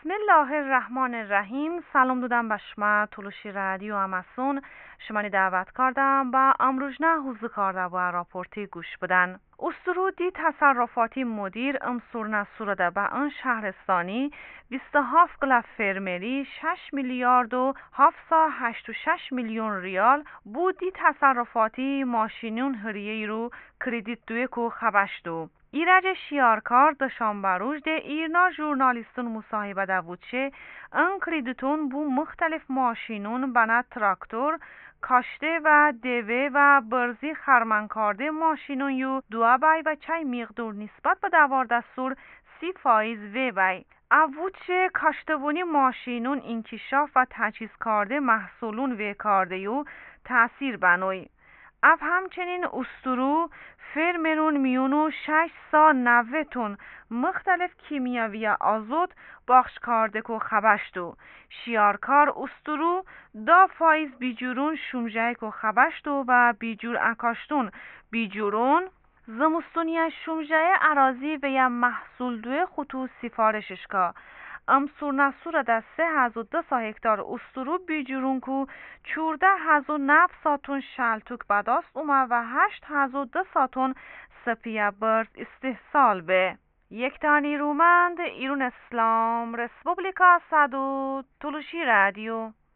بسم الله الرحمن الرحیم. سلام دادم به شما تلوشی رادیو اماسون. شما دعوت کردم با امروزنه حضور کرده و راپورتی گوش بدن. استرودی تصرفاتی مدیر امسورنا سورده به ان شهرستانی 27 گلا فرمری 6 میلیارد و 786 میلیون ریال بودی تصرفاتی ماشینون هریه رو کردیت دوی کو خبشتو. ایرج شیارکار دوشنبه روز ده ایرنا ژورنالیستون مصاحبه ده بودشه ان کردیتون بو مختلف ماشینون بنا تراکتور کاشته و دوه و برزی خرمن کرده ماشینون یو دو بای و چای مقدور نسبت به 12 30% وی بای اوچه کاشتبونی ماشینون انکشاف و تجهیز کرده محصولون وی کرده یو تأثیر بنوی اف همچنین استرو فرمرون میونو 690 تن مختلف کیمیاوی آزوت باخش کرده که خبشتو شیارکار استرو دا فایز بیجورون شمجه که خبشتو و بیجور اکاشتون بیجورون زمستونی شمجه عراضی و یا محصول دوی خطو سفارشش که امسور ده 3200 هکتار استرو بیجورون کو 14900 تن شلتوک بداست اومه و 8200 تن سپیه برز استحصال به یک تانی رومند ایرون اسلام رسپوبلیکا صدو تلوشی رادیو.